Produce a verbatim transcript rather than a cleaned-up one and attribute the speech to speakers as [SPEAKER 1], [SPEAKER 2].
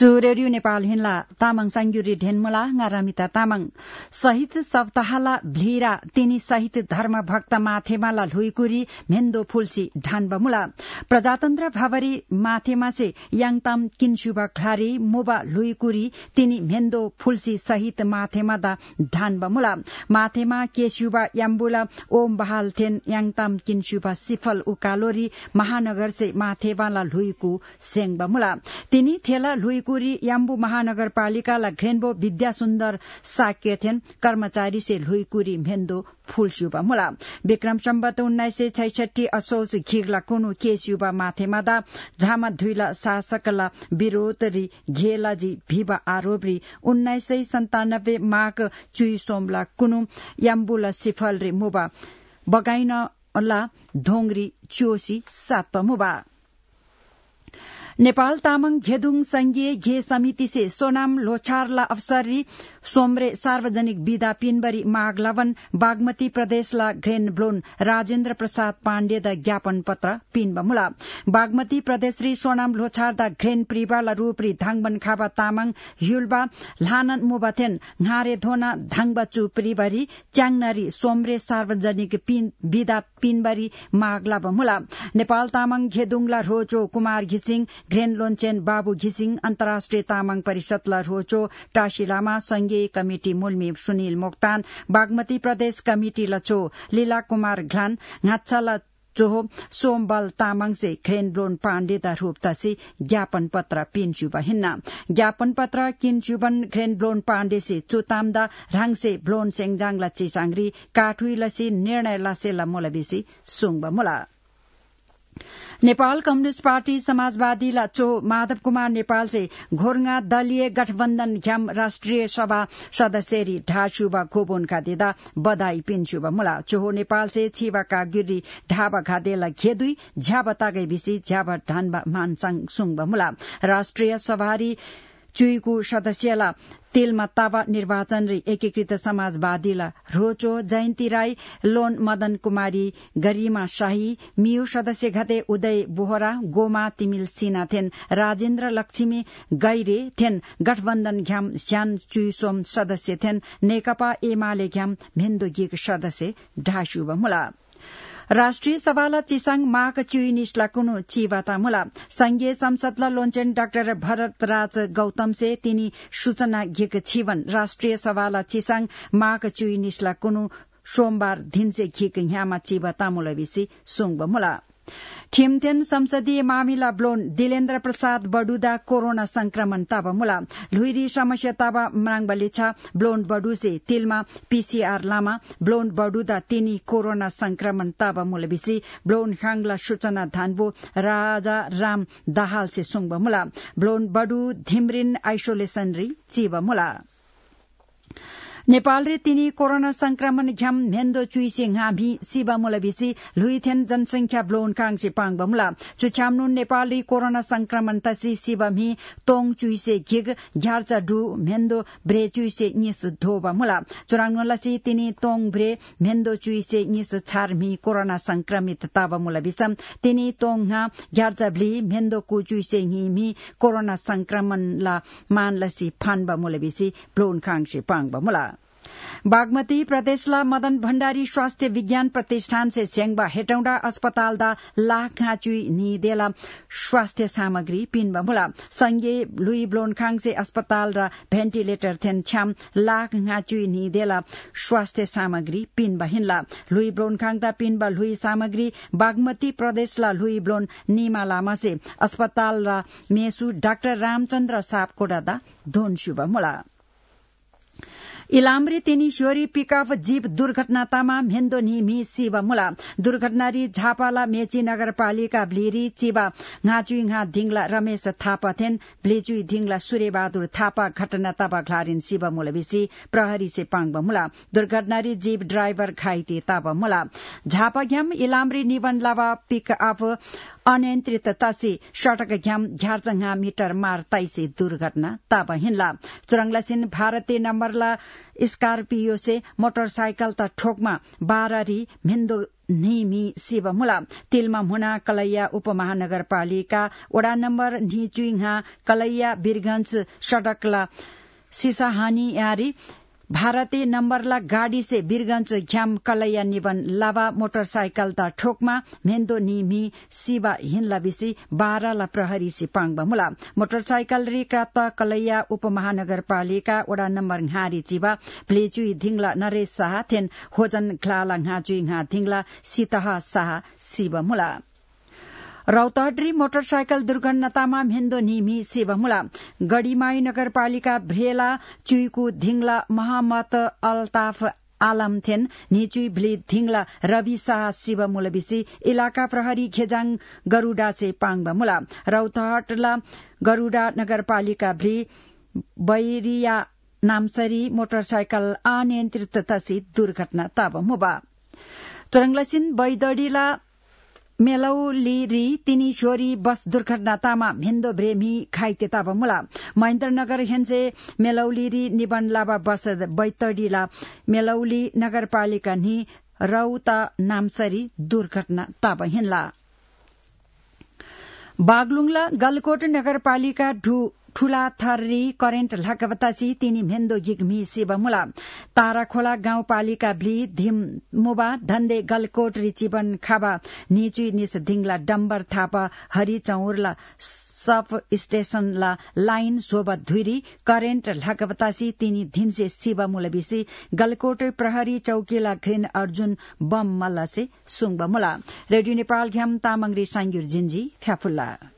[SPEAKER 1] चु रेडियो नेपाल हिन्ला तामाङ सांगुरी ढेनमुला ngaramita तामाङ सहित सप्ताहला भ्लिरा तिनी सहित धर्म भक्त माथेमाला लुइकुरी मेन्दो फुल्सी ढानबमुला प्रजातन्त्र भावरी माथेमासे याङताम किन्सुबा ख्लारी मोबा लुइकुरी तिनी मेन्दो फुल्सी सहित माथेमादा ढानबमुला माथेमा केसुबा याम्बुला ओम बहाल थेन याङताम किन्सुबा सिफल उकालोरी महानगर से माथेमाला लुइकु सेङबमुला तिनी थेला लुइकुरी याम्बु महानगरपालिकाला घ्रेन्बो विद्या सुन्दर साक्य थेन कर्मचारी से लुइकुरी मेन्दो फुलसुबा मुला विक्रम सम्बत उन्नाइस सय छैसठी असोज घिगला कुनु केसुबा माथेमादा झामा धुइला शासकला विरोधरी घेलाजी भिबा आरोपरी उन्नाइस सय सन्तानब्बे माघ चुई सोमला कुनु याम्बुला सिफल रे मुबा बगाइन ला ढोंगरी चोसी सात मुबा नेपाल तामाङ घेदुङ संघीय घे समिति से सोनाम लोछारला अफसरी सोमरे सार्वजनिक विदा पिनबरी माग लवन बागमती प्रदेशला ग्रेन ब्लोन राजेन्द्र प्रसाद पाण्डे द ज्ञापन पत्र पिनबमुला बागमती प्रदेशरी सोनाम लोछार द ग्रेन प्रिबाला रूपरी धाङबन खाबा तामाङ ह्युलबा लानन मुबाथेन घारे धोना धाङबचु प्रिबरी च्याङनरी सोमरे सार्वजनिक विदा पिनबरी माग लबमुला नेपाल तामाङ घेदुङला रोचो कुमार घिसिङ ग्रेन लोन्चेन बाबु घिसिङ अन्तर्राष्ट्रिय तामाङ परिषदला रोचो टाशी लामा संघीय कमिटी मुल्मी सुनिल मोक्तान बागमती प्रदेश कमिटी लचो लीला कुमार घ्लान घाच्छाला चोहो सोमबल तामाङ से ग्रेन ब्लोन पाण्डे द रूपतसी ज्ञापन पत्र पिन्चुबा हिन्ना ज्ञापन पत्र किन्चुबन ग्रेन ब्लोन पाण्डे से चुतामदा राङ से ब्लोन सेङजाङला चिसाङरी काठुई लसी निर्णय लासेला मोलबिसी सुङबा मोला नेपाल कम्युनिस्ट पार्टी समाजवादीला चो माधव कुमार नेपाल से घोरंगा दलीय गठबन्धन घ्याम राष्ट्रिय सभा सदस्यरी ढाचुबा गोबोनका दिदा बधाई पिन्चुबा मुला चोहो नेपाल से छिबा कागिरी ढाबा घादेला घेदुई झ्याबा तागै बिसी झ्याबा ढानबा मानसाङ सुङबा मुला राष्ट्रिय सभारी चुईकु सदस्यला तेलमा ताबा निर्वाचन रे एकीकृत समाजवादीला रोचो जयन्ती राई लोन मदन कुमारी गरिमा शाही मियु सदस्य घते उदय बोहरा गोमा तिमिल सिना थेन राजेन्द्र लक्ष्मी गैरे थेन गठबन्धन घ्याम श्यान चुईसोम सदस्य थेन नेकपा एमाले घ्याम भेन्दोगिक सदस्य ढासुबा मुला राष्ट्रिय सभाला चिसाङ माक चुई निस्ला कुनु चिबाता मुला संघीय संसदला लोन्चेन डाक्टर भरत राज गौतम से तिनी सूचना घिक छिवन राष्ट्रिय सभाला चिसाङ माक चुई निस्ला कुनु सोमबार धिनसे घिक ह्यामा चिबाता मुलबिसी सुङब मुला ठिमथेन संसदीय मामिला ब्लोन दिलेन्द्र प्रसाद बडुदा कोरोना संक्रमण ताबा मुला लुइरी समस्या ताबा मराङबलिछा ब्लोन बडु से तिलमा पीसीआर लामा ब्लोन बडुदा तिनी कोरोना संक्रमण ताबा मुलबिसी ब्लोन खाङला सूचना धानबो राजा राम दाहाल से सुङबा मुला ब्लोन बडु धिमरिन आइसोलेसन री चिबा मुला नेपाल रे तिनी कोरोना संक्रमण घ्याम मेन्दो चुइसे घाभी सिबा मुलबिसी लुइथेन जनसंख्या ब्लोन काङसे पाङबा मुला चुछामनु नेपाल रे कोरोना संक्रमण तसी सिबा मी तोङ चुइसे घिग घ्यारचा डु मेन्दो ब्रे चुइसे निस धोबा मुला चुराङनलसी तिनी तोङ ब्रे मेन्दो चुइसे निस छारमी कोरोना संक्रमित ताबा मुलबिसम तिनी तोङ हा घ्यारचा ब्ली मेन्दो कु चुइसे हिमी कोरोना संक्रमण ला मानलसी फानबा मुलबिसी ब्लोन काङसे पाङबा मुला बागमती प्रदेशला मदन भण्डारी स्वास्थ्य विज्ञान प्रतिष्ठान से स्याङबा हेटौडा अस्पताल दा लाख घाचुई निदेला स्वास्थ्य सामग्री पिनबा मुला संघीय लुई ब्लोनखाङ से अस्पताल र भेन्टिलेटर थेन छ्याम लाख घाचुई निदेला स्वास्थ्य सामग्री पिनबा हिन्ला लुई ब्लोनखाङ दा पिनबा लुई सामग्री बागमती प्रदेशला लुई ब्लोन निमा लामा से अस्पताल र मेसु डाक्टर रामचन्द्र सापकोटा दा धोनसुबा मुला इलामरी तिनी श्योरी पिकअप जीप दुर्घटना तामा मेन्दो निमी सिबा मुला दुर्घटनारी झापाला मेची नगरपालिका ब्लिरी चिबा घाचुई घा धिङला रमेश थापा थेन ब्लेचुई धिङला सूर्यबहादुर थापा घटना ताबा घ्लारिन सिबा मुलबिसी प्रहरी से पाङबा मुला दुर्घटनारी जीप ड्राइभर घाइते ताबा मुला झापा घ्याम इलामरी निवन लावा पिकअप अनियन्त्रित तसी सड़क घ्याम घ्यारचंगा मीटर मार तैसी दुर्घटना ताबा हिन्ला चुरंगलासिन भारतीय नम्बरला स्कॉर्पियो से मोटरसाइकल त ठोकमा बाररी मेन्दो निमी शिवमुला तिलमा मुना कलैया उपमहानगरपालिका वडा नम्बर निचुइङहा कलैया वीरगंज सड़कला सिसाहानी यारी भारतीय नम्बरला गाड़ी से वीरगंज घ्याम कलैया निबन लावा मोटरसाइकल ता ठोकमा मेन्दो निमी शिवा हिनला बिसी बाह्रला प्रहरी सिपाङबा मुला मोटरसाइकल री क्रात कलैया उपमहानगरपालिका वडा नम्बर घारी चिबा प्लेचुई धिंगला नरेश शाह थेन होजन घ्लाला घाचुई घा धिंगला सीतह शाह शिव मुला रौतहट्री मोटरसाइकल दुर्घटनामा मेन्दो निमी शिवमुला गढ़ीमाई नगरपालिका भ्रेला चुईकु धिंगला मोहम्मद अल्ताफ आलम थेन निचुई भ्ली धिंगला रवि शाह शिव मुलबिसी इलाका प्रहरी घेजाङ गरूडा से पाङबा मुला रौतहटला गरूडा नगरपालिका भ्ली बैरिया नामसरी मोटरसाइकल अनियन्त्रित तसी दुर्घटना तब मुबा तुरंगलसिन बैदडीला मेलौली तिनी छोरी बस दुर्घटना तामा मेन्दो ब्रेमी खाइते ताब मुला महेन्द्रनगर हेन्से मेलौली निबन लाबा बस बैतडीला मेलौली नगरपालिका नि रौता नामसरी दुर्घटना ताब हिन्ला बागलुङला गलकोट नगरपालिका ढु ठूला थर्री करेन्ट लकबतासी तिनी मेन्दो गिगमी शिवमुला ताराखोला गाउँपालिका भ्ली धिम मुबा धन्दे गलकोट रिचिबन खाबा निचुई निस धिंगला डम्बर थापा हरि चौरला सब स्टेशनला लाइन सोबत धुरी करेन्ट लकबतासी तिनी धिनसे शिवमुला बिसी गलकोट प्रहरी चौकीला घ्रेन अर्जुन बम मल्ला से सुङबमुला रेडियो नेपाल घ्याम तामाङरी साङ्गुर जिन्जी फ्याफुल्ला